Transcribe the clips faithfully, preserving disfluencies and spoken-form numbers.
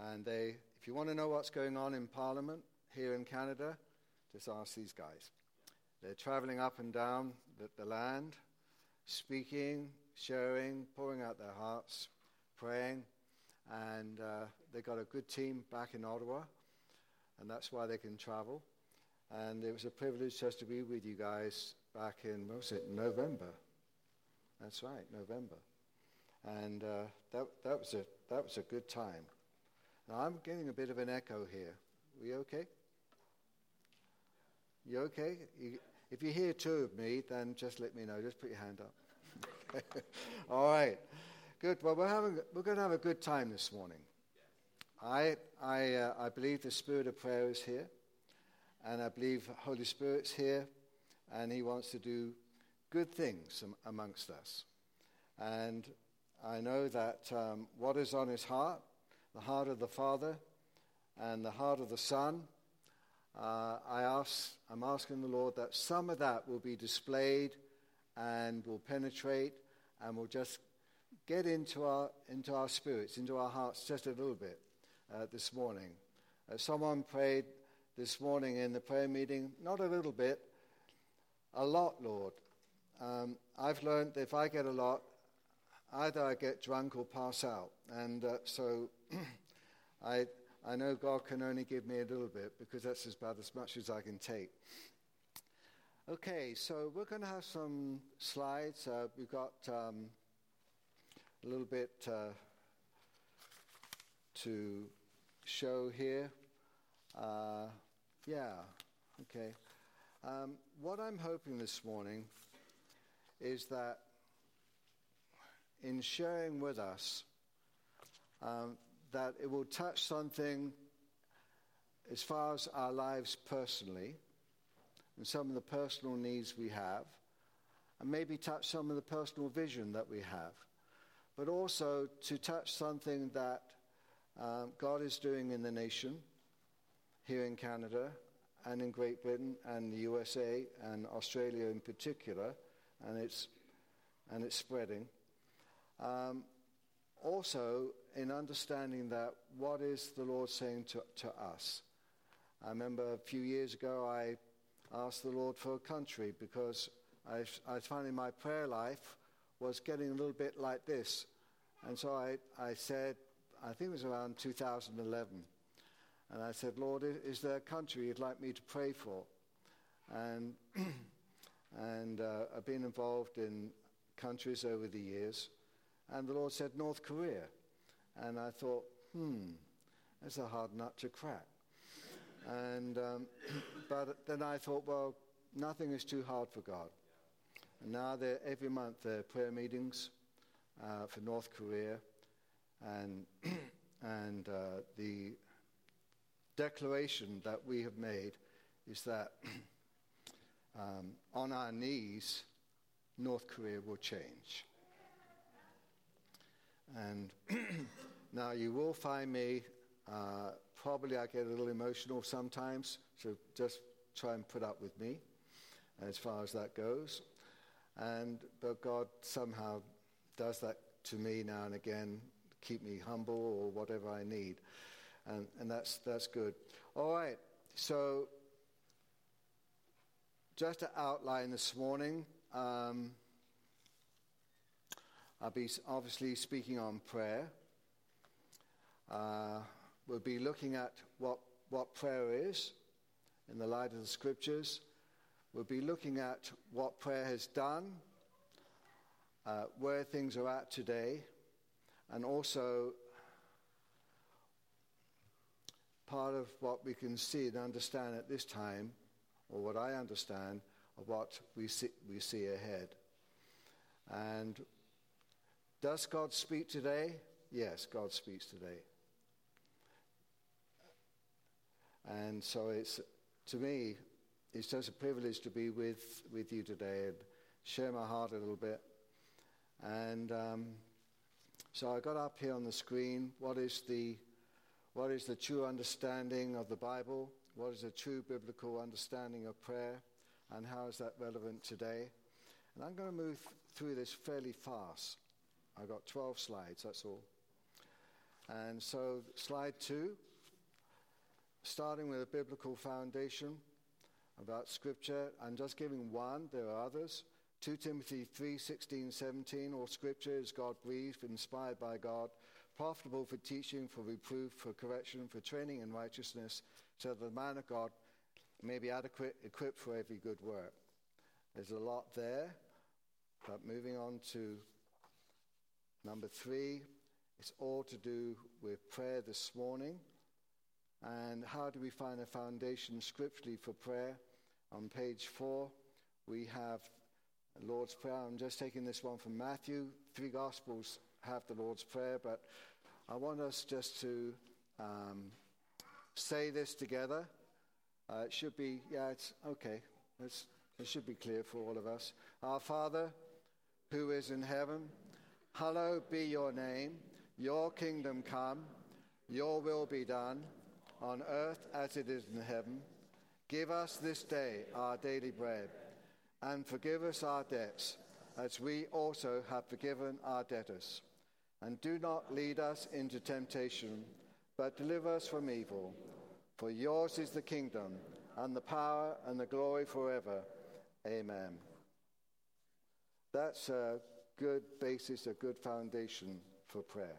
And they, if you want to know what's going on in Parliament here in Canada, just ask these guys. They're traveling up and down the, the land, speaking, sharing, pouring out their hearts, praying. And uh, they got a good team back in Ottawa, and that's why they can travel. And it was a privilege just to be with you guys back in, what was it, November? That's right, November. And uh, that that was a that was a good time. Now I'm getting a bit of an echo here. Are we okay? You okay? You, if you hear two of me, then just let me know. Just put your hand up. All right. Good. Well, we're having we're going to have a good time this morning. I I uh, I believe the spirit of prayer is here, and I believe Holy Spirit's here, and He wants to do good things am- amongst us. And I know that um, what is on His heart, the heart of the Father, and the heart of the Son. Uh, I ask, I'm asking the Lord that some of that will be displayed and will penetrate and will just get into our into our spirits, into our hearts just a little bit uh, this morning. Uh, someone prayed this morning in the prayer meeting, not a little bit, a lot, Lord. Um, I've learned that if I get a lot, either I get drunk or pass out. And uh, so I... I know God can only give me a little bit because that's about as much as I can take. Okay, so we're going to have some slides. Uh, we've got um, a little bit uh, to show here. Uh, yeah, okay. Um, what I'm hoping this morning is that in sharing with us, um, that it will touch something as far as our lives personally and some of the personal needs we have, and maybe touch some of the personal vision that we have, but also to touch something that um, God is doing in the nation, here in Canada and in Great Britain and the U S A and Australia in particular, and it's, and it's spreading. Um, also, in understanding that what is the Lord saying to, to us. I remember a few years ago I asked the Lord for a country because I, I was finding my prayer life was getting a little bit like this. And so I, I said, I think it was around two thousand eleven, and I said, Lord, is there a country you'd like me to pray for? And, and uh, I've been involved in countries over the years, and the Lord said North Korea. And I thought, hmm, that's a hard nut to crack. And um, but then I thought, well, nothing is too hard for God. And now there, every month there are prayer meetings uh, for North Korea, and and uh, the declaration that we have made is that um, on our knees, North Korea will change. And now you will find me, uh, probably I get a little emotional sometimes, so just try and put up with me as far as that goes. And but God somehow does that to me now and again, keep me humble or whatever I need. And, and that's that's good. All right, so just to outline this morning, um, I'll be obviously speaking on prayer. Uh, we'll be looking at what, what prayer is in the light of the scriptures. We'll be looking at what prayer has done, uh, where things are at today, and also part of what we can see and understand at this time, or what I understand, of what we see, we see ahead. And does God speak today? Yes, God speaks today. And so it's, to me, it's just a privilege to be with, with you today and share my heart a little bit. And um, so I got up here on the screen, what is the what is the true understanding of the Bible? What is the true biblical understanding of prayer? And how is that relevant today? And I'm going to move through this fairly fast. I've got twelve slides, that's all. And so slide two, starting with a biblical foundation about Scripture. I'm just giving one, there are others. Second Timothy three, sixteen, seventeen, all Scripture is God-breathed, inspired by God, profitable for teaching, for reproof, for correction, for training in righteousness, so that the man of God may be adequate, equipped for every good work. There's a lot there, but moving on to number three, it's all to do with prayer this morning. And how do we find a foundation scripturally for prayer? On page four, we have Lord's Prayer. I'm just taking this one from Matthew. Three Gospels have the Lord's Prayer, but I want us just to um, say this together. Uh, it should be, yeah, it's okay. It's, it should be clear for all of us. Our Father, who is in heaven, hallowed be your name. Your kingdom come. Your will be done on earth as it is in heaven. Give us this day our daily bread, and forgive us our debts, as we also have forgiven our debtors. And do not lead us into temptation, but deliver us from evil. For yours is the kingdom, and the power, and the glory forever. Amen. That's a good basis, a good foundation for prayer.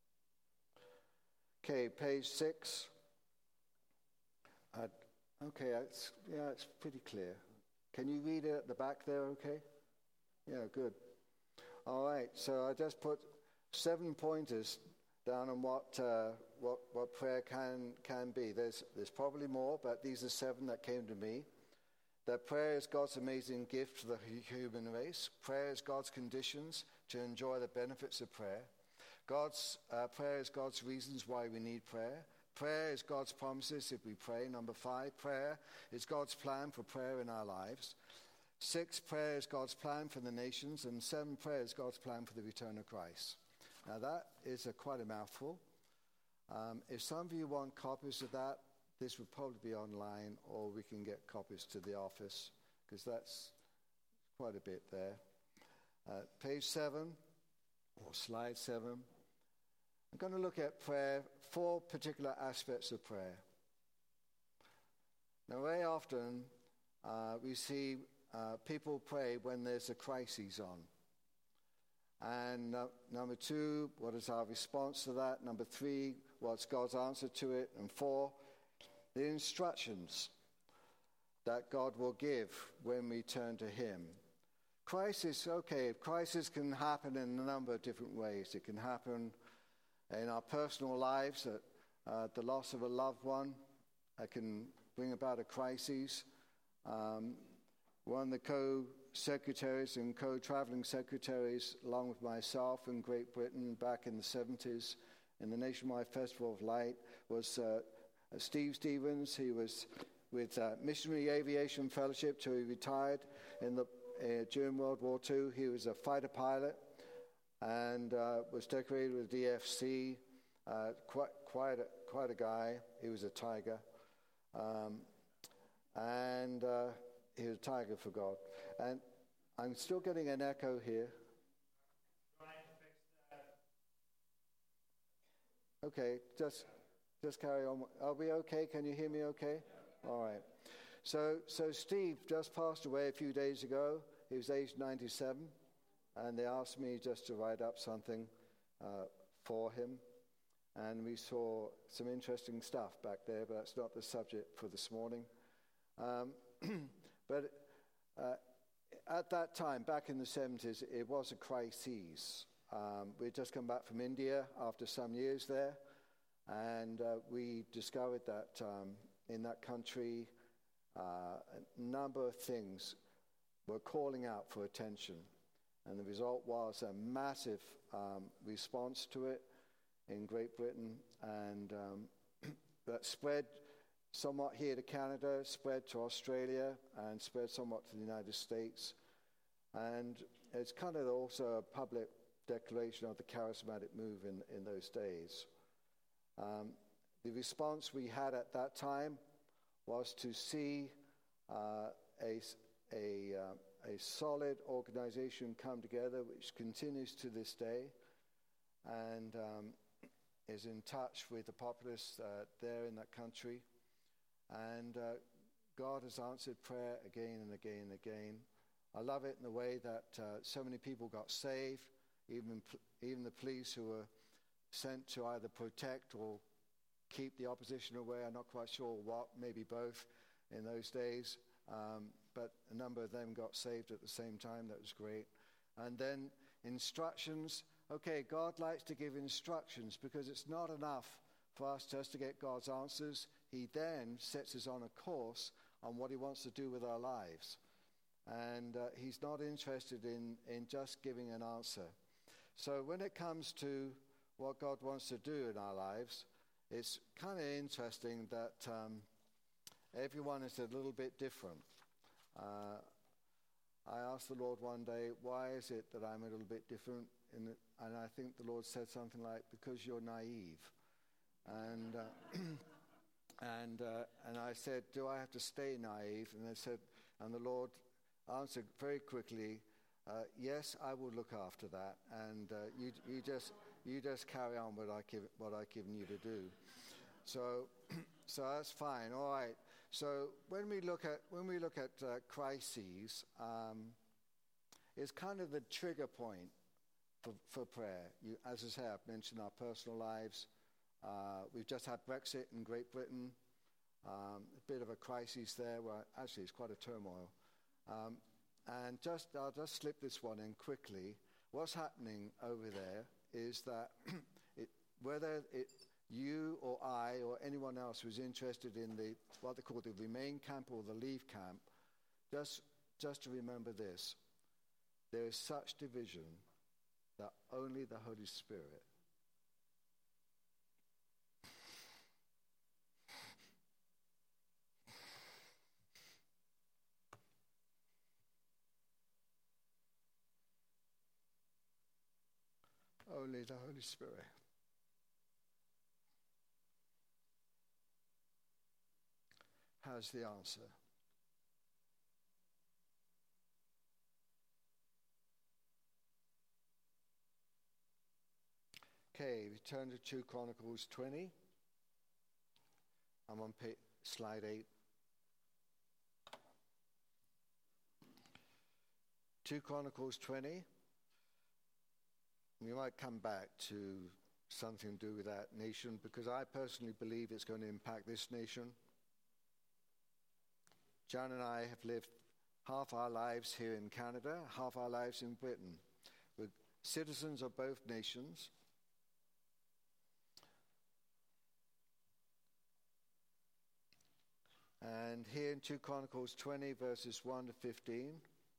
Okay, page six. Uh, okay, it's, yeah, it's pretty clear. Can you read it at the back there, okay? Yeah, good. All right, so I just put seven pointers down on what uh, what what prayer can can be. There's there's probably more, but these are seven that came to me. That prayer is God's amazing gift to the human race. Prayer is God's conditions to enjoy the benefits of prayer. God's uh, prayer is God's reasons why we need prayer. Prayer is God's promises if we pray. Number five, prayer is God's plan for prayer in our lives. Six, prayer is God's plan for the nations. And seven, prayer is God's plan for the return of Christ. Now that is a, quite a mouthful. Um, if some of you want copies of that, this would probably be online, or we can get copies to the office, because that's quite a bit there. Uh, page seven, or slide seven. I'm going to look at prayer, four particular aspects of prayer. Now, very often uh, we see uh, people pray when there's a crisis on. And uh, number two, what is our response to that? Number three, what's God's answer to it? And four, the instructions that God will give when we turn to him. Crisis, okay, crisis can happen in a number of different ways. It can happen in our personal lives, at uh, the loss of a loved one. That can bring about a crisis. Um, one of the co-secretaries and co-traveling secretaries, along with myself in Great Britain back in the seventies, in the Nationwide Festival of Light, was uh, Steve Stevens. He was with uh, Missionary Aviation Fellowship till he retired in the uh, during World War Two. He was a fighter pilot and uh, was decorated with D F C. Uh, quite, quite, a, quite a guy. He was a tiger. Um, and uh, he was a tiger for God. And I'm still getting an echo here. Okay, just just carry on. Are we okay? Can you hear me okay? All right. So, so Steve just passed away a few days ago. He was aged ninety-seven. And they asked me just to write up something uh, for him. And we saw some interesting stuff back there, but that's not the subject for this morning. Um, but uh, at that time, back in the seventies, it was a crisis. Um, we'd just come back from India after some years there, and uh, we discovered that um, in that country, uh, a number of things were calling out for attention. And the result was a massive um, response to it in Great Britain, and um, that spread somewhat here to Canada, spread to Australia, and spread somewhat to the United States. And it's kind of also a public declaration of the charismatic move in, in those days. Um, the response we had at that time was to see uh, a, a, uh, a solid organization come together, which continues to this day. And um, is in touch with the populace uh, there in that country. And uh, God has answered prayer again and again and again. I love it in the way that uh, so many people got saved, even, even the police who were sent to either protect or keep the opposition away. I'm not quite sure what, maybe both in those days. Um, but a number of them got saved at the same time. That was great. And then instructions. Okay, God likes to give instructions because it's not enough for us just to get God's answers. He then sets us on a course on what he wants to do with our lives. And uh, he's not interested in, in just giving an answer. So when it comes to what God wants to do in our lives, it's kind of interesting that um, everyone is a little bit different. Uh, I asked the Lord one day, why is it that I'm a little bit different? In the, and I think the Lord said something like, because you're naive. And uh, and uh, and I said, do I have to stay naive? And they said, and the Lord answered very quickly, uh, yes, I will look after that. And uh, you you just you just carry on what I give what I've given you to do. So so that's fine. All right. So when we look at when we look at uh, crises, um, it's kind of the trigger point for, for prayer. You, as I say, I've mentioned our personal lives. Uh, we've just had Brexit in Great Britain. Um, a bit of a crisis there. Where actually, it's quite a turmoil. Um, and just I'll just slip this one in quickly. What's happening over there is that it, whether it you or I or anyone else who's interested in the what they call the Remain camp or the Leave camp, just just to remember this: there is such division that only the Holy Spirit only the Holy Spirit has the answer. Okay, we turn to two Chronicles twenty. I'm on page, slide eight. two Chronicles twenty. We might come back to something to do with that nation because I personally believe it's going to impact this nation. John and I have lived half our lives here in Canada, half our lives in Britain. We're citizens of both nations. And here in two Chronicles twenty, verses one to fifteen,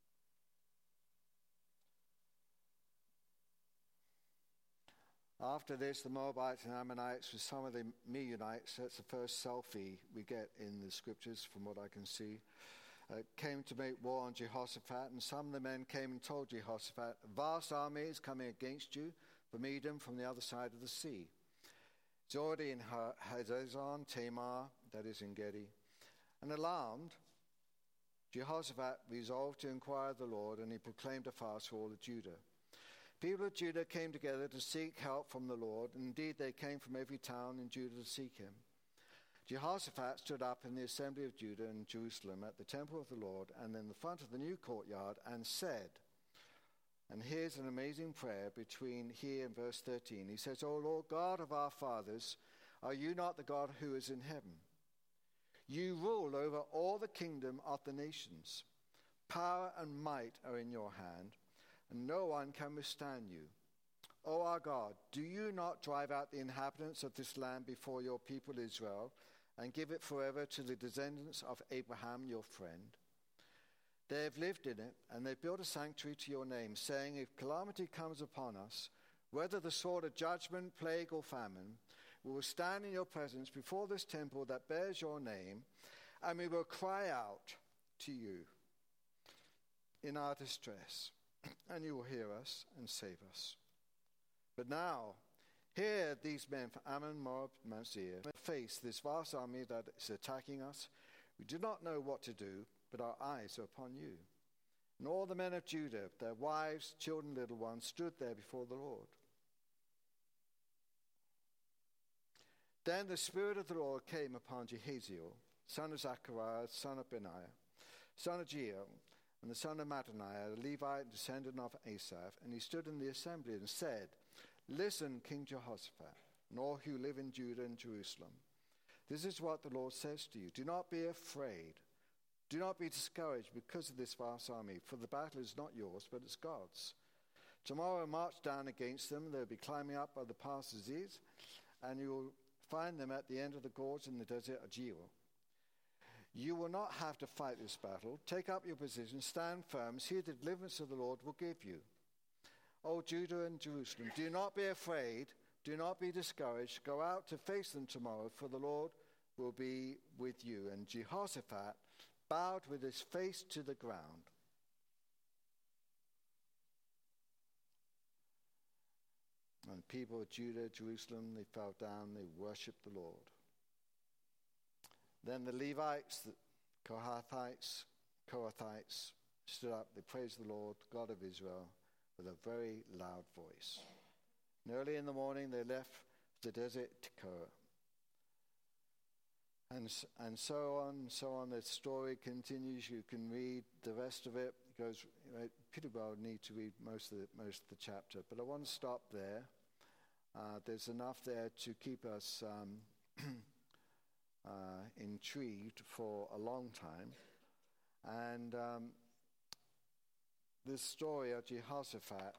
after this, the Moabites and Ammonites with some of the Meunites, that's the first selfie we get in the scriptures from what I can see, uh, came to make war on Jehoshaphat. And some of the men came and told Jehoshaphat, a vast army is coming against you from Edom, from the other side of the sea. It's already in Hazazon, Tamar, that is in Gedi. And alarmed, Jehoshaphat resolved to inquire of the Lord, and he proclaimed a fast for all of Judah. People of Judah came together to seek help from the Lord, and indeed they came from every town in Judah to seek him. Jehoshaphat stood up in the assembly of Judah and Jerusalem at the temple of the Lord and in the front of the new courtyard and said, and here's an amazing prayer between here and verse thirteen. He says, O Lord God of our fathers, are you not the God who is in heaven? You rule over all the kingdom of the nations. Power and might are in your hand, and no one can withstand you. O our God, do you not drive out the inhabitants of this land before your people Israel, and give it forever to the descendants of Abraham your friend? They have lived in it, and they built a sanctuary to your name, saying, if calamity comes upon us, whether the sword of judgment, plague, or famine, we will stand in your presence before this temple that bears your name, and we will cry out to you in our distress, and you will hear us and save us. But now, here these men from Ammon, Moab, Mount Seir face this vast army that is attacking us. We do not know what to do, but our eyes are upon you. And all the men of Judah, their wives, children, little ones, stood there before the Lord. Then the Spirit of the Lord came upon Jehaziel, son of Zechariah, son of Benaiah, son of Jeiel, and the son of Mattaniah, the Levite, descendant of Asaph, and he stood in the assembly and said, Listen, King Jehoshaphat, and all who live in Judah and Jerusalem. This is what the Lord says to you. Do not be afraid. Do not be discouraged because of this vast army, for the battle is not yours, but it's God's. Tomorrow march down against them. They'll be climbing up by the pass of Ziz, and you will find them at the end of the gorge in the desert of Jewel. You will not have to fight this battle. Take up your position, stand firm, see the deliverance of the Lord will give you. O Judah and Jerusalem, do not be afraid, do not be discouraged. Go out to face them tomorrow, for the Lord will be with you. And Jehoshaphat bowed with his face to the ground. And the people of Judah, Jerusalem, they fell down, they worshipped the Lord. Then the Levites, the Kohathites, Kohathites stood up, they praised the Lord, God of Israel, with a very loud voice. And early in the morning they left the desert Tekoa. And, and so on and so on. The story continues. You can read the rest of it. It goes, you know, pretty well need to read most of the, most of the chapter. But I want to stop there. Uh, there's enough there to keep us um, uh, intrigued for a long time. And um, this story of Jehoshaphat,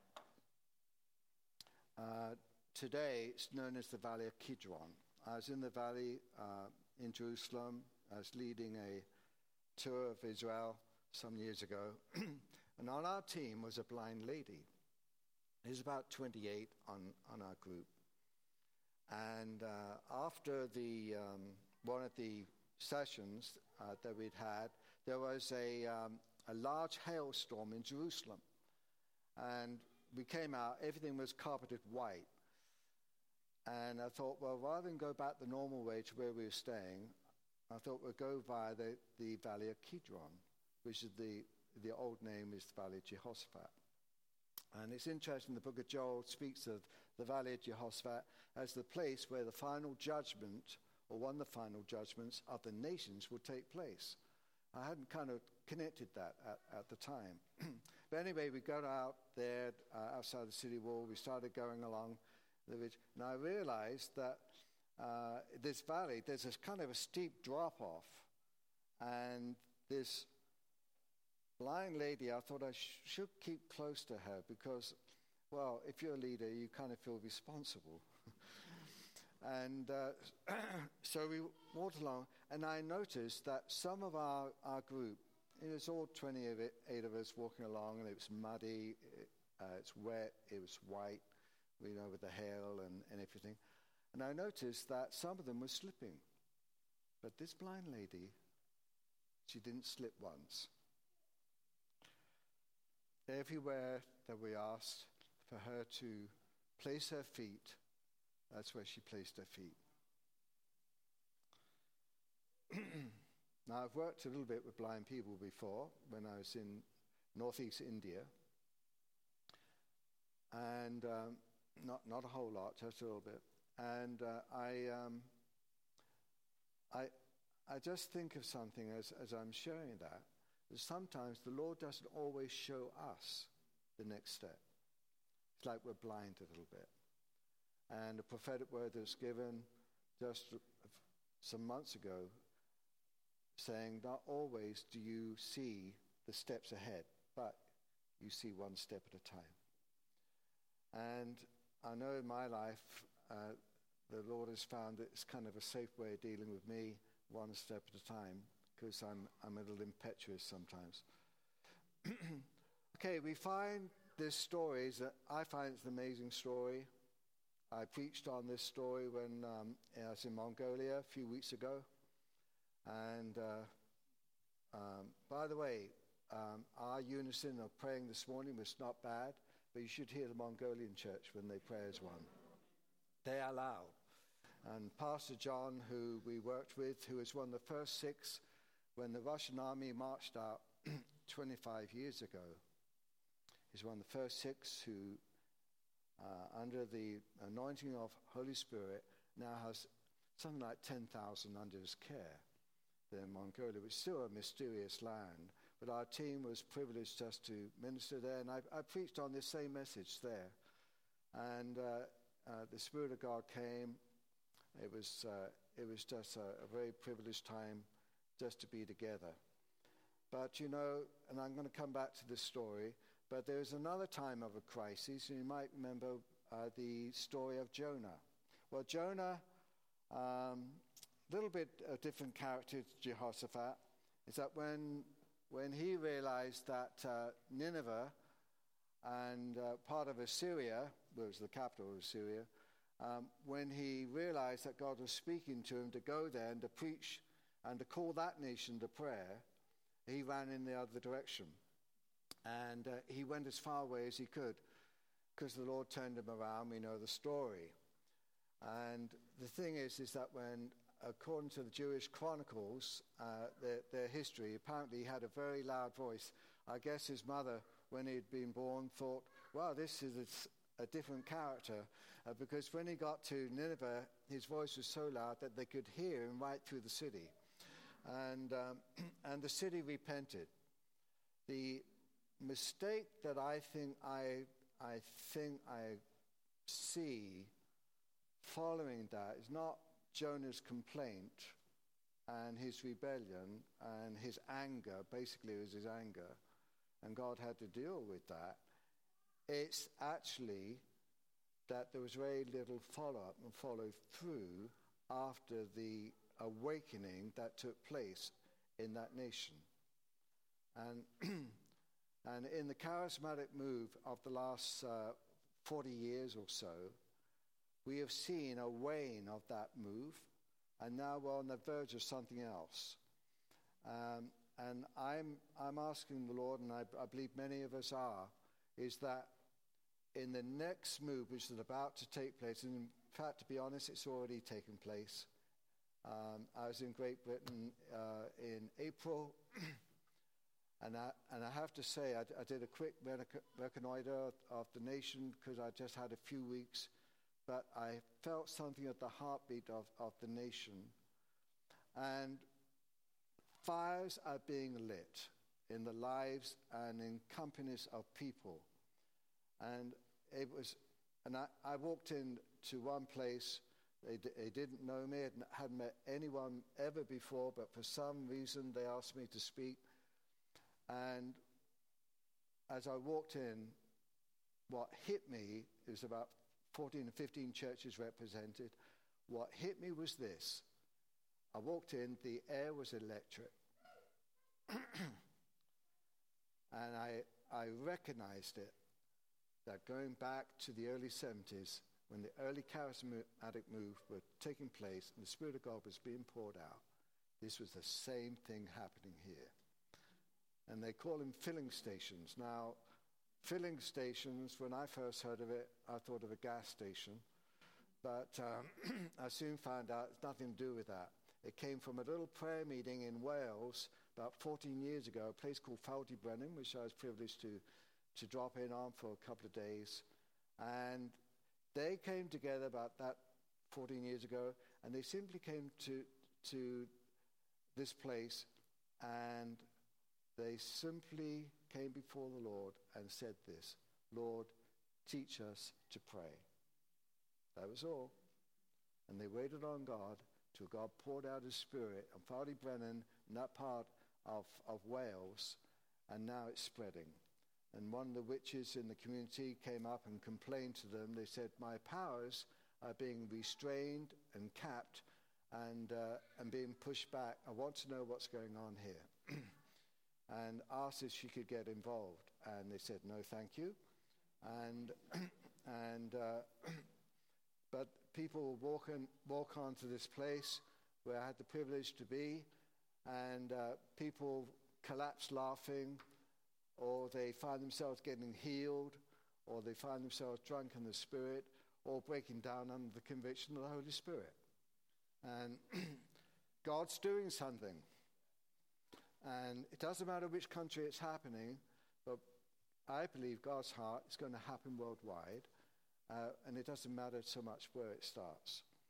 uh, today it's known as the Valley of Kidron. I was in the valley uh, in Jerusalem. I was leading a tour of Israel some years ago. And on our team was a blind lady. There's about twenty-eight on, on our group. And uh, after the um, one of the sessions uh, that we'd had, there was a, um, a large hailstorm in Jerusalem. And we came out, everything was carpeted white. And I thought, well, rather than go back the normal way to where we were staying, I thought we'd go via the, the Valley of Kidron, which is the, the old name is the Valley of Jehoshaphat. And it's interesting, the book of Joel speaks of the Valley of Jehoshaphat as the place where the final judgment, or one of the final judgments of the nations will take place. I hadn't kind of connected that at, at the time. But anyway, we got out there uh, outside the city wall. We started going along the ridge. And I realized that uh, this valley, there's this kind of a steep drop-off. And this blind lady, I thought I sh- should keep close to her because, well, if you're a leader, you kind of feel responsible. And uh, so we walked along, and I noticed that some of our, our group, it was all twenty-eight of us walking along, and it was muddy, it, uh, it's wet, it was white, you know, with the hail and, and everything. And I noticed that some of them were slipping. But this blind lady, she didn't slip once. Everywhere that we asked for her to place her feet, that's where she placed her feet. Now, I've worked a little bit with blind people before when I was in northeast India. And um, not not a whole lot, just a little bit. And uh, I, um, I, I just think of something as, as I'm sharing that, that sometimes the Lord doesn't always show us the next step. It's like we're blind a little bit. And the prophetic word that was given just some months ago, saying not always do you see the steps ahead, but you see one step at a time. And I know in my life, uh, the Lord has found that it's kind of a safe way of dealing with me, one step at a time, because I'm, I'm a little impetuous sometimes. Okay, we find this story, that I find it's an amazing story. I preached on this story when um, I was in Mongolia a few weeks ago. And uh, um, by the way, um, our unison of praying this morning was not bad, but you should hear the Mongolian church when they pray as one. They are loud. And Pastor John, who we worked with, who was one of the first six when the Russian army marched out twenty-five years ago, he's one of the first six who, uh, under the anointing of Holy Spirit, now has something like ten thousand under his care there in Mongolia, which is still a mysterious land. But our team was privileged just to minister there, and I, I preached on this same message there. And uh, uh, the Spirit of God came. It was uh, it was just a, a very privileged time just to be together. But, you know, and I'm going to come back to this story, but there is another time of a crisis, and you might remember uh, the story of Jonah. Well, Jonah, a um, little bit a different character to Jehoshaphat, is that when when he realized that uh, Nineveh and uh, part of Assyria, well, it was the capital of Assyria, um, when he realized that God was speaking to him to go there and to preach and to call that nation to prayer, he ran in the other direction. And uh, he went as far away as he could because the Lord turned him around. We know the story. And the thing is, is that when, according to the Jewish chronicles, uh, their, their history, apparently he had a very loud voice. I guess his mother, when he'd been born, thought, well, this is a, a different character. Uh, because when he got to Nineveh, his voice was so loud that they could hear him right through the city. And, um, and the city repented. The mistake that I think I, I think I see following that is not Jonah's complaint and his rebellion and his anger. Basically, it was his anger, and God had to deal with that. It's actually that there was very little follow-up and follow-through after the awakening that took place in that nation. And and in the charismatic move of the last uh, forty years or so, we have seen a wane of that move, and now we're on the verge of something else. Um, and I'm I'm asking the Lord, and I, I believe many of us are, is that in the next move which is about to take place, and in fact, to be honest, it's already taken place. Um, I was in Great Britain uh, in April, and I, and I have to say, I, I did a quick recon- reconnoiter of, of the nation because I just had a few weeks, but I felt something at the heartbeat of, of the nation. And fires are being lit in the lives and in companies of people. And it was, and I, I walked into one place. They, d- they didn't know me, hadn't, hadn't met anyone ever before, but for some reason they asked me to speak. And as I walked in, what hit me, it was about fourteen or fifteen churches represented. What hit me was this. I walked in, the air was electric. And I, I recognized it, that going back to the early seventies, when the early charismatic move were taking place and the Spirit of God was being poured out, this was the same thing happening here. And they call them filling stations. Now, filling stations, when I first heard of it, I thought of a gas station. But um, I soon found out it's nothing to do with that. It came from a little prayer meeting in Wales about fourteen years ago, a place called Faldybrennen, which I was privileged to, to drop in on for a couple of days. And they came together about that fourteen years ago, and they simply came to to this place, and they simply came before the Lord and said this, Lord, teach us to pray. That was all. And they waited on God till God poured out his Spirit on Faldybrennen, in that part of, of Wales, and now it's spreading. And one of the witches in the community came up and complained to them. They said, my powers are being restrained and capped and uh, and being pushed back. I want to know what's going on here. And asked if she could get involved. And they said, no, thank you. And and uh, but people walk, in, walk onto this place where I had the privilege to be, and uh, people collapse laughing, or they find themselves getting healed, or they find themselves drunk in the Spirit, or breaking down under the conviction of the Holy Spirit. And God's doing something. And it doesn't matter which country it's happening, but I believe God's heart is going to happen worldwide, uh, and it doesn't matter so much where it starts.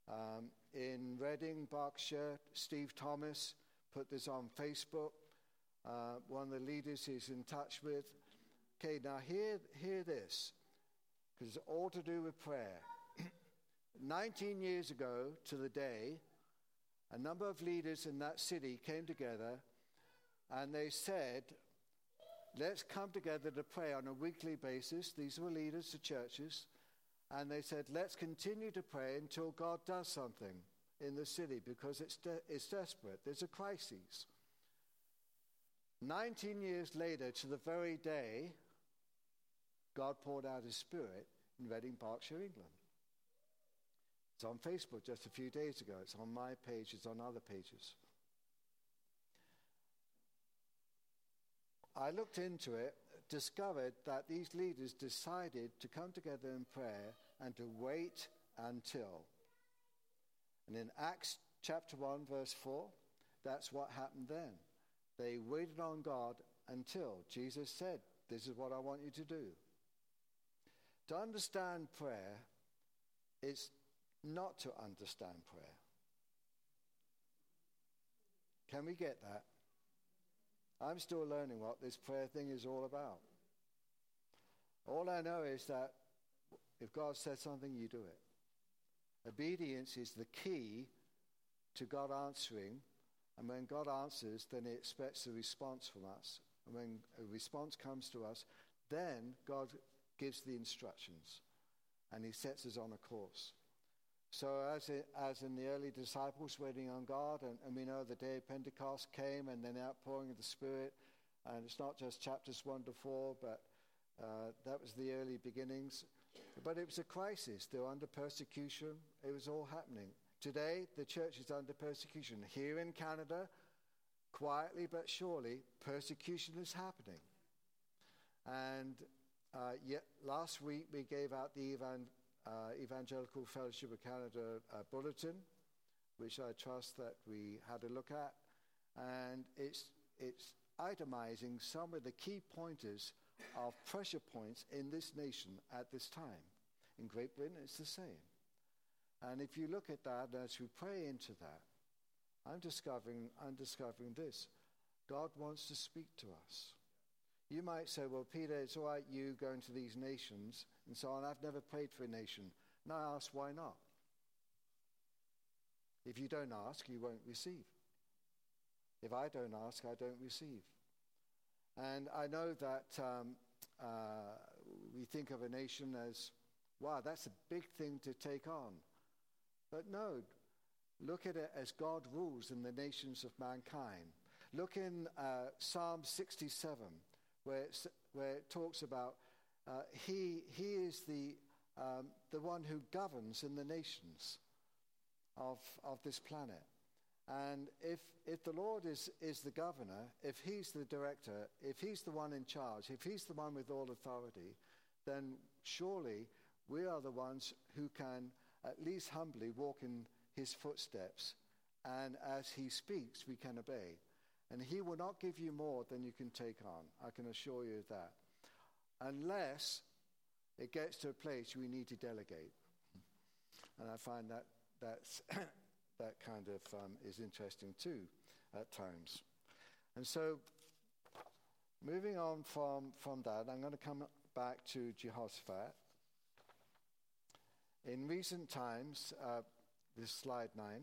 Um, in Reading, Berkshire, Steve Thomas put this on Facebook. Uh, one of the leaders he's in touch with. Okay, now hear, hear this, because it's all to do with prayer. nineteen years ago to the day, a number of leaders in that city came together and they said, let's come together to pray on a weekly basis. These were leaders of churches. And they said, let's continue to pray until God does something in the city, because it's, de- it's desperate. There's a crisis. nineteen years later, to the very day, God poured out his Spirit in Reading, Berkshire, England. It's on Facebook just a few days ago. It's on my page. It's on other pages. I looked into it, discovered that these leaders decided to come together in prayer and to wait until. And in Acts chapter one, verse four, that's what happened then. They waited on God until Jesus said, this is what I want you to do. To understand prayer is not to understand prayer. Can we get that? I'm still learning what this prayer thing is all about. All I know is that if God says something, you do it. Obedience is the key to God answering. And when God answers, then he expects a response from us. And when a response comes to us, then God gives the instructions. And he sets us on a course. So as, it, as in the early disciples waiting on God, and, and we know the day of Pentecost came and then the outpouring of the Spirit, and it's not just chapters one to four, but uh, that was the early beginnings. But it was a crisis. They were under persecution. It was all happening. Today, the church is under persecution. Here in Canada, quietly but surely, persecution is happening. And uh, yet last week we gave out the evan- uh, Evangelical Fellowship of Canada uh, bulletin, which I trust that we had a look at. And it's, it's itemizing some of the key pointers of pressure points in this nation at this time. In Great Britain, it's the same. And if you look at that, as we pray into that, I'm discovering, I'm discovering this. God wants to speak to us. You might say, well, Peter, it's all right you going to these nations and so on. I've never prayed for a nation. And I ask, why not? If you don't ask, you won't receive. If I don't ask, I don't receive. And I know that um, uh, we think of a nation as, wow, that's a big thing to take on. But no, look at it as God rules in the nations of mankind. Look in uh, Psalm sixty-seven, where, it's, where it talks about uh, he, he is the, um, the one who governs in the nations of, of this planet. And if, if the Lord is, is the governor, if he's the director, if he's the one in charge, if he's the one with all authority, then surely we are the ones who can at least humbly walk in his footsteps. And as he speaks, we can obey. And he will not give you more than you can take on. I can assure you of that. Unless it gets to a place we need to delegate. And I find that that's that kind of um, is interesting too at times. And so moving on from, from that, I'm going to come back to Jehoshaphat. In recent times, uh, this slide nine,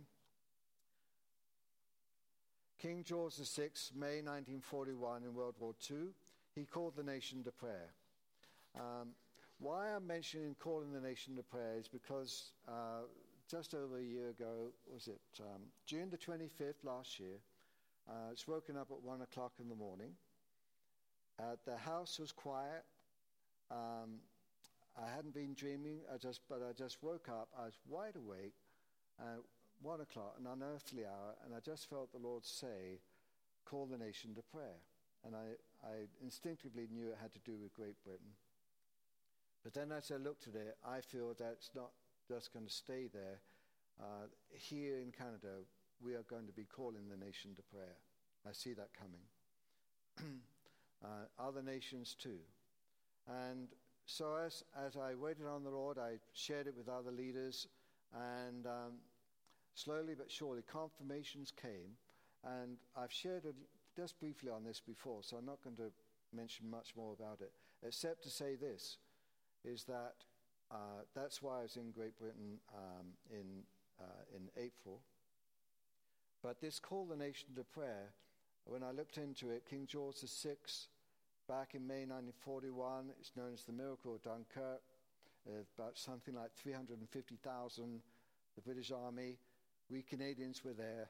King George the Sixth, May nineteen forty-one in World War Two, he called the nation to prayer. Um, why I'm mentioning calling the nation to prayer is because uh, just over a year ago, was it um, June the twenty-fifth last year, uh, it's woken up at one o'clock in the morning. Uh, the house was quiet. Um, I hadn't been dreaming, I just, but I just woke up. I was wide awake at one o'clock, an unearthly hour, and I just felt the Lord say, call the nation to prayer. And I, I instinctively knew it had to do with Great Britain. But then as I looked at it, I feel that it's not just going to stay there. Uh, here in Canada, we are going to be calling the nation to prayer. I see that coming. uh, other nations too. And so as, as I waited on the Lord, I shared it with other leaders, and um, slowly but surely, confirmations came. And I've shared it just briefly on this before, so I'm not going to mention much more about it, except to say this, is that uh, that's why I was in Great Britain um, in, uh, in April. But this call the nation to prayer, when I looked into it, King George the Sixth, back in May nineteen forty-one, it's known as the Miracle of Dunkirk, uh, about something like three hundred fifty thousand, the British Army, we Canadians were there.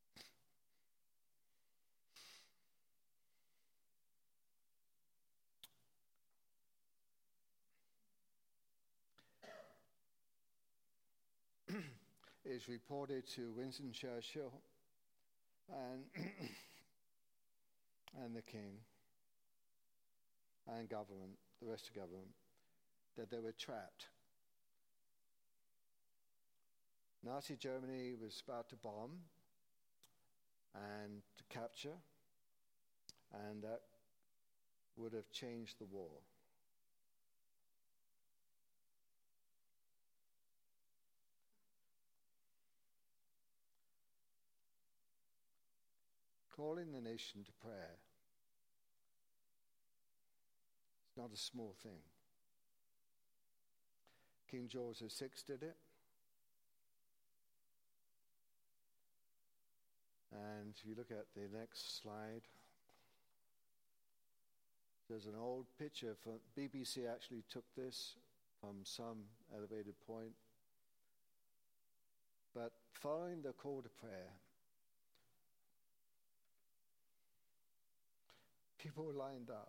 Is reported to Winston Churchill and and the King and government, the rest of government, that they were trapped. Nazi Germany was about to bomb and to capture, and that would have changed the war. Calling the nation to prayer is not a small thing. King George the Sixth did it. And if you look at the next slide, there's an old picture from B B C actually took this from some elevated point. But following the call to prayer, people were lined up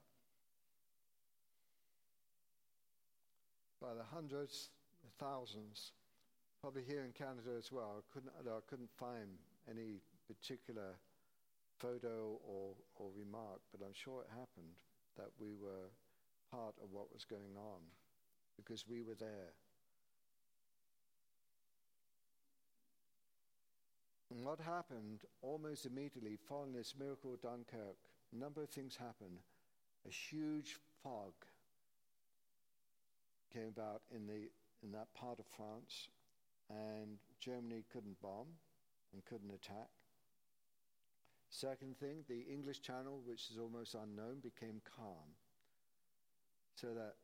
by the hundreds, the thousands, probably here in Canada as well. I couldn't, I couldn't find any particular photo or, or remark, but I'm sure it happened that we were part of what was going on because we were there. And what happened almost immediately following this miracle of Dunkirk, a number of things happened. A huge fog came about in the in that part of France, and Germany couldn't bomb and couldn't attack. Second thing, the English Channel, which is almost unknown, became calm, so that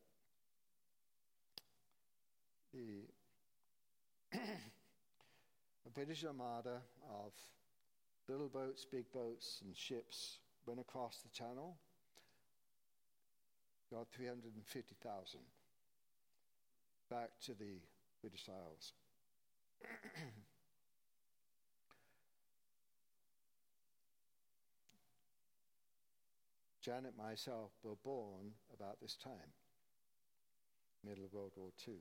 the a British armada of little boats, big boats, and ships went across the channel, got three hundred fifty thousand back to the British Isles. Janet and myself were born about this time, middle of World War Two.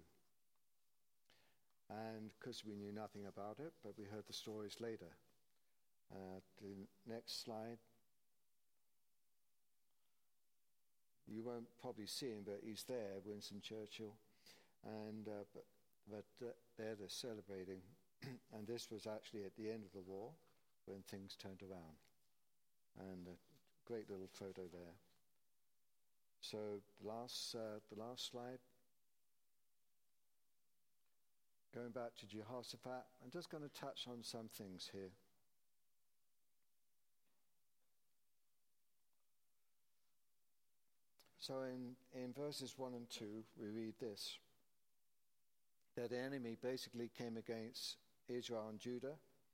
And because we knew nothing about it, but we heard the stories later. Uh, the next slide. You won't probably see him, but he's there, Winston Churchill. And uh, but, but uh, there they're celebrating. And this was actually at the end of the war when things turned around. And a great little photo there. So the last, uh, the last slide. Going back to Jehoshaphat, I'm just going to touch on some things here. So in, in verses one and two, we read this, that the enemy basically came against Israel and Judah.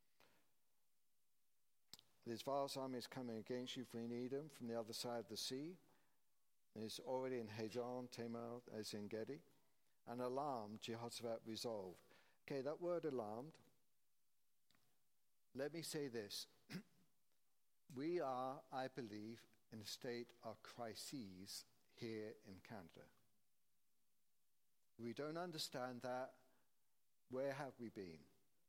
This vast army is coming against you from Edom, from the other side of the sea. It's already in Hazon, Tamar, as in Gedi. And alarmed, Jehoshaphat resolved. Okay, that word alarmed, let me say this. We are, I believe, in a state of crises here in Canada. We don't understand that. Where have we been?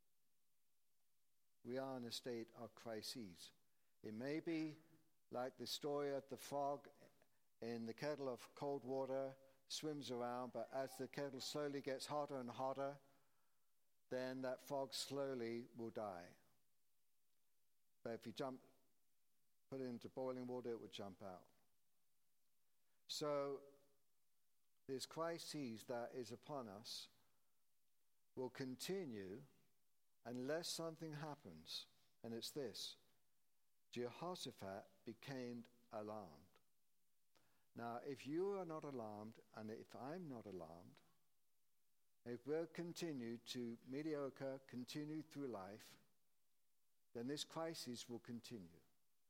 We are in a state of crises. It may be like the story of the frog in the kettle of cold water, swims around, but as the kettle slowly gets hotter and hotter, then that frog slowly will die. But if you jump, put it into boiling water, it would jump out. So this crisis that is upon us will continue unless something happens, and it's this: Jehoshaphat became alarmed. Now, if you are not alarmed, and if I'm not alarmed, if we'll continue to mediocre, continue through life, then this crisis will continue.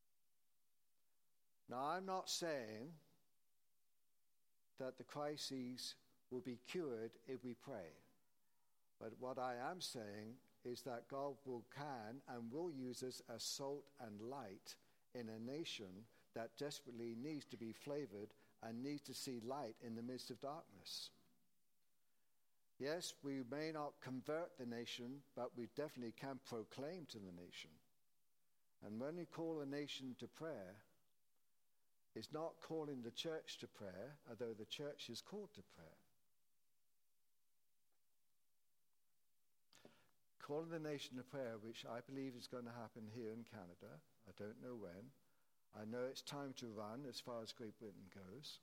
Now, I'm not saying that the crises will be cured if we pray. But what I am saying is that God will, can and will use us as salt and light in a nation that desperately needs to be flavored and needs to see light in the midst of darkness. Yes, we may not convert the nation, but we definitely can proclaim to the nation. And when we call a nation to prayer, it's not calling the church to prayer, although the church is called to prayer. Calling the nation to prayer, which I believe is going to happen here in Canada. I don't know when. I know it's time to run as far as Great Britain goes.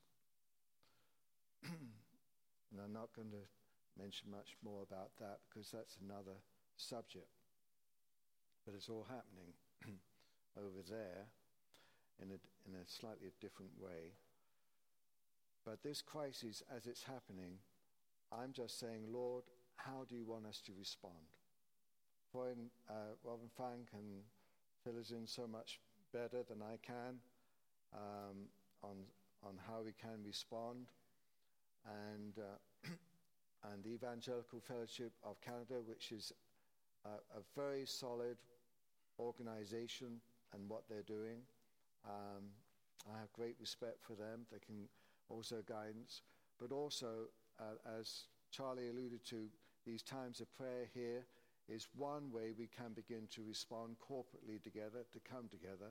And I'm not going to mention much more about that because that's another subject. But it's all happening over there in a, in a slightly different way. But this crisis, as it's happening, I'm just saying, Lord, how do you want us to respond? When, uh, Robin Fang can fill us in so much better than I can um, on on how we can respond. And uh, and the Evangelical Fellowship of Canada, which is a, a very solid organization and what they're doing. Um, I have great respect for them. They can also guidance. But also, uh, as Charlie alluded to, these times of prayer here is one way we can begin to respond corporately together, to come together.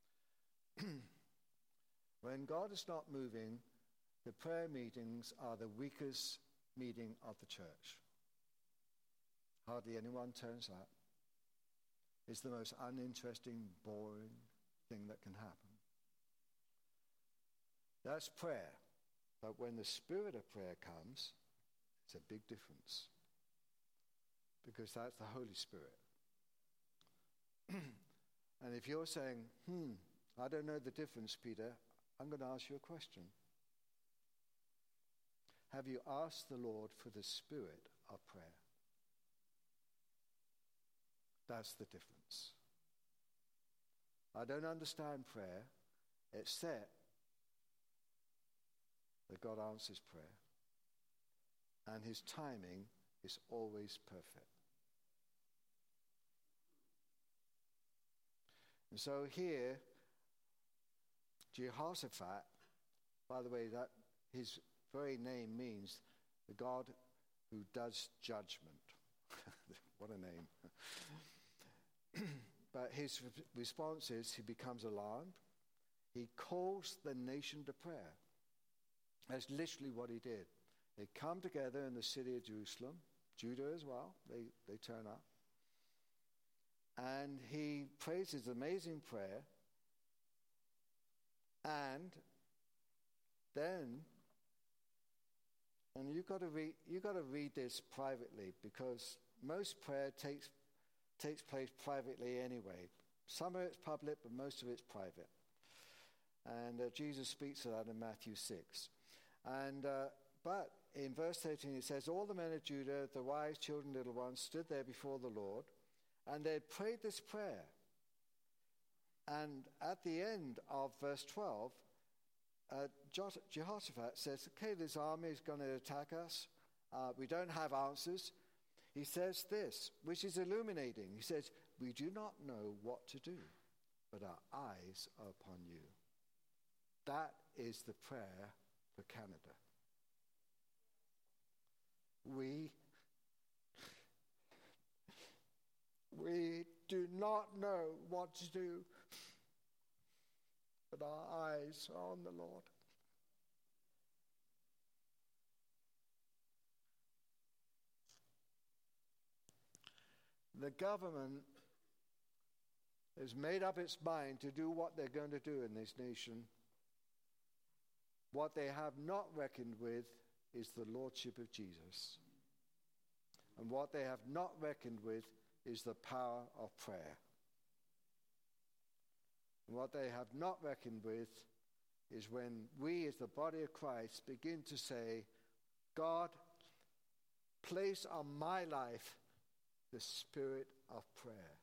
When God is not moving, the prayer meetings are the weakest meeting of the church. Hardly anyone turns up. It's the most uninteresting, boring thing that can happen. That's prayer. But when the spirit of prayer comes, it's a big difference. Because that's the Holy Spirit. And if you're saying, hmm, I don't know the difference, Peter, I'm going to ask you a question. Have you asked the Lord for the spirit of prayer? That's the difference. I don't understand prayer, except that God answers prayer. And his timing is always perfect. And so here, Jehoshaphat, by the way, that his very name means the God who does judgment. What a name. But his response is he becomes alarmed. He calls the nation to prayer. That's literally what he did. They come together in the city of Jerusalem, Judah as well, they, they turn up. And he prays his amazing prayer. And then, and you've got to read, you've got to read this privately because most prayer takes takes place privately anyway. Some of it's public, but most of it's private. And uh, Jesus speaks of that in Matthew six. And uh, but in verse thirteen it says, all the men of Judah, the wise, children, little ones, stood there before the Lord, and they prayed this prayer. And at the end of verse twelve, uh, Jehoshaphat says, okay, this army is going to attack us. Uh, we don't have answers. He says this, which is illuminating. He says, we do not know what to do, but our eyes are upon you. That is the prayer for Canada. We, we do not know what to do, but our eyes are on the Lord. The government has made up its mind to do what they're going to do in this nation. What they have not reckoned with is the lordship of Jesus. And what they have not reckoned with is the power of prayer. And what they have not reckoned with is when we as the body of Christ begin to say, God, place on my life the spirit of prayer.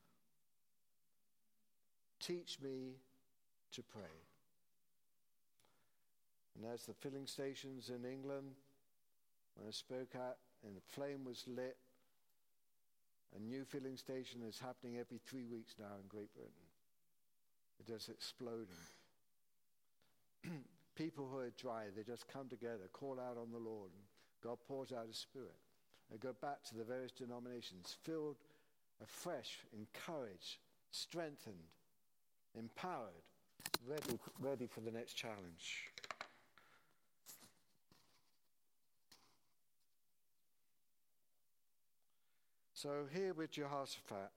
Teach me to pray. And as the filling stations in England, when I spoke at, and the flame was lit, a new filling station is happening every three weeks now in Great Britain. It is exploding. People who are dry, they just come together, call out on the Lord, and God pours out his spirit. They go back to the various denominations, filled afresh, encouraged, strengthened, empowered, ready, ready for the next challenge. So here with Jehoshaphat,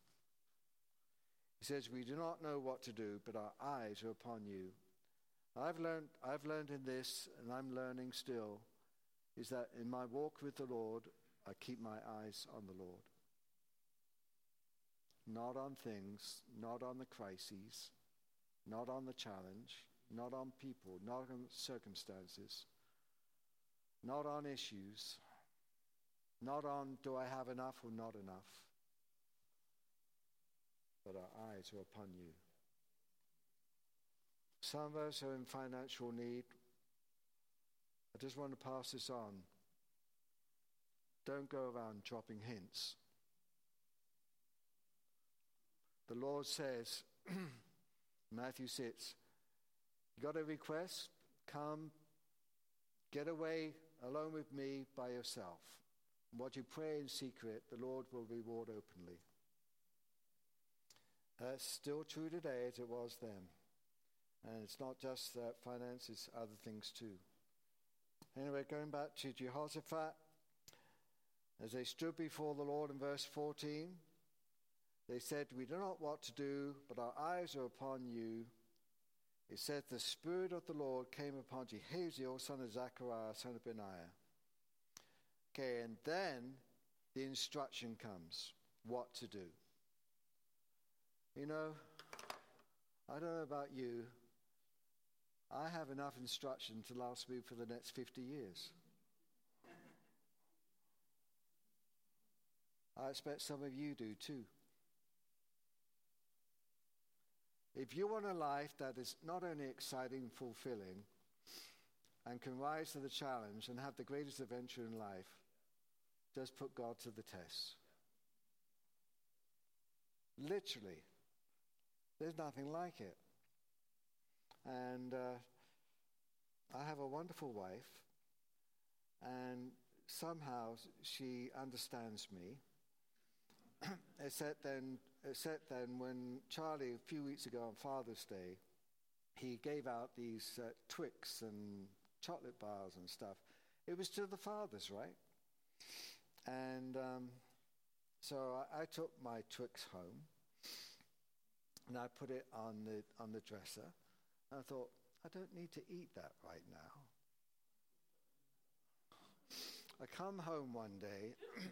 he says, we do not know what to do, but our eyes are upon you. I've learned, I've learned in this, and I'm learning still, is that in my walk with the Lord, I keep my eyes on the Lord. Not on things, not on the crises, not on the challenge, not on people, not on circumstances, not on issues, not on do I have enough or not enough, but our eyes are upon you. Some of us are in financial need. I just want to pass this on. Don't go around dropping hints. The Lord says, Matthew six, you got a request? Come, get away alone with me by yourself. And what you pray in secret, the Lord will reward openly. That's still true today as it was then. And it's not just uh, finance, it's other things too. Anyway, going back to Jehoshaphat, as they stood before the Lord in verse fourteen, they said, we don't know what to do, but our eyes are upon you. It said, the Spirit of the Lord came upon Jehaziel, son of Zechariah, son of Benaiah. Okay, and then the instruction comes, what to do. You know, I don't know about you, I have enough instruction to last me for the next fifty years. I expect some of you do too. If you want a life that is not only exciting and fulfilling and can rise to the challenge and have the greatest adventure in life, just put God to the test. Literally. There's nothing like it. And uh, I have a wonderful wife, and somehow she understands me. Except then, except then when Charlie, a few weeks ago on Father's Day, he gave out these uh, Twix and chocolate bars and stuff. It was to the fathers, right? And um, so I, I took my Twix home, and I put it on the on the dresser. And I thought, I don't need to eat that right now. I come home one day.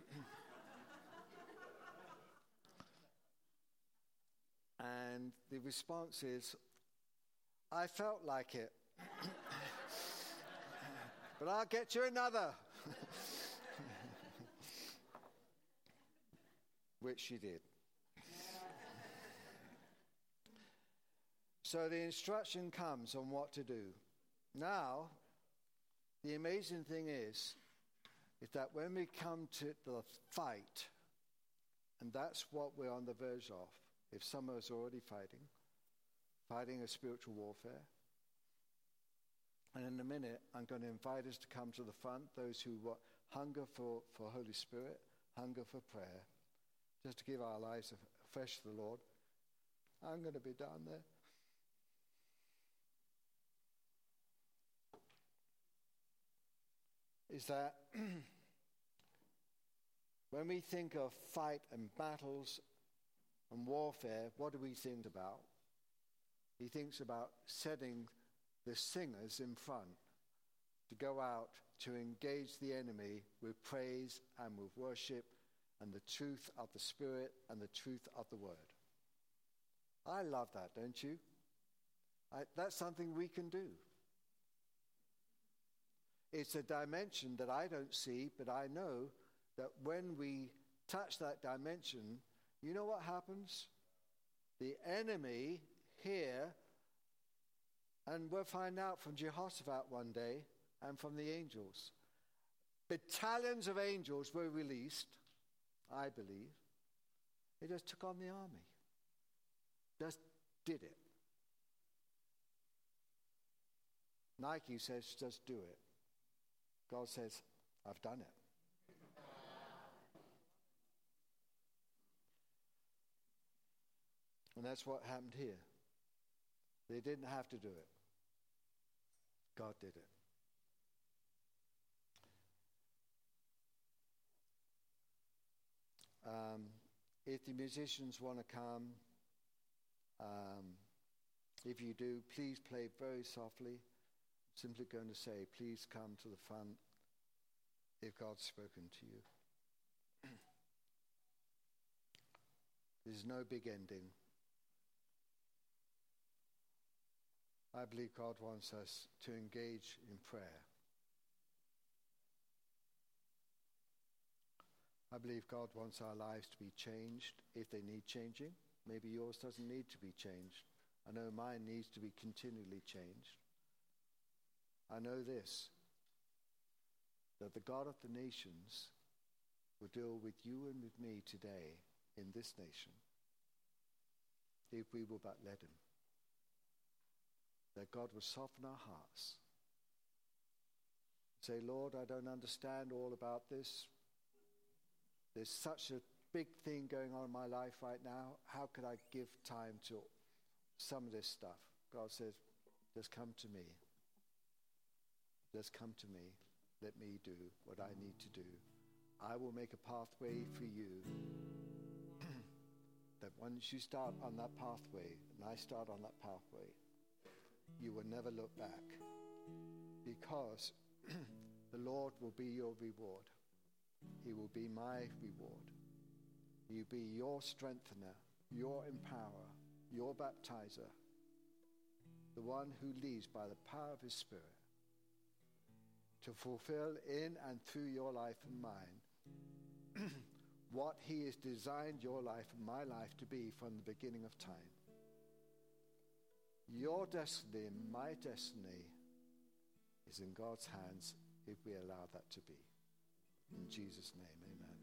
And the response is, I felt like it. But I'll get you another. Which she did. So the instruction comes on what to do. Now, the amazing thing is, is that when we come to the fight, and that's what we're on the verge of, if some of us are already fighting, fighting a spiritual warfare. And in a minute, I'm going to invite us to come to the front, those who hunger for, for Holy Spirit, hunger for prayer, just to give our lives afresh to the Lord. I'm going to be down there. Is that when we think of fight and battles and warfare, what do we think about? He thinks about setting the singers in front to go out to engage the enemy with praise and with worship and the truth of the Spirit and the truth of the Word. I love that, don't you? I, that's something we can do. It's a dimension that I don't see, but I know that when we touch that dimension, you know what happens? The enemy here, and we'll find out from Jehoshaphat one day and from the angels, battalions of angels were released, I believe. They just took on the army. Just did it. Nike says, just do it. God says, I've done it. And that's what happened here. They didn't have to do it. God did it. Um, if the musicians want to come, um, if you do, please play very softly. I'm simply going to say, please come to the front if God's spoken to you. There's no big ending. I believe God wants us to engage in prayer. I believe God wants our lives to be changed if they need changing. Maybe yours doesn't need to be changed. I know mine needs to be continually changed. I know this, that the God of the nations will deal with you and with me today in this nation if we will but let him. That God will soften our hearts. Say, Lord, I don't understand all about this. There's such a big thing going on in my life right now. How could I give time to some of this stuff? God says, just come to me. Just come to me. Let me do what I need to do. I will make a pathway for you. That once you start on that pathway, and I start on that pathway, you will never look back, because the Lord will be your reward. He will be my reward. He will be your strengthener, your empowerer, your baptizer, the one who leads by the power of his Spirit to fulfill in and through your life and mine what he has designed your life and my life to be from the beginning of time. Your destiny and my destiny is in God's hands if we allow that to be. In Jesus' name, amen.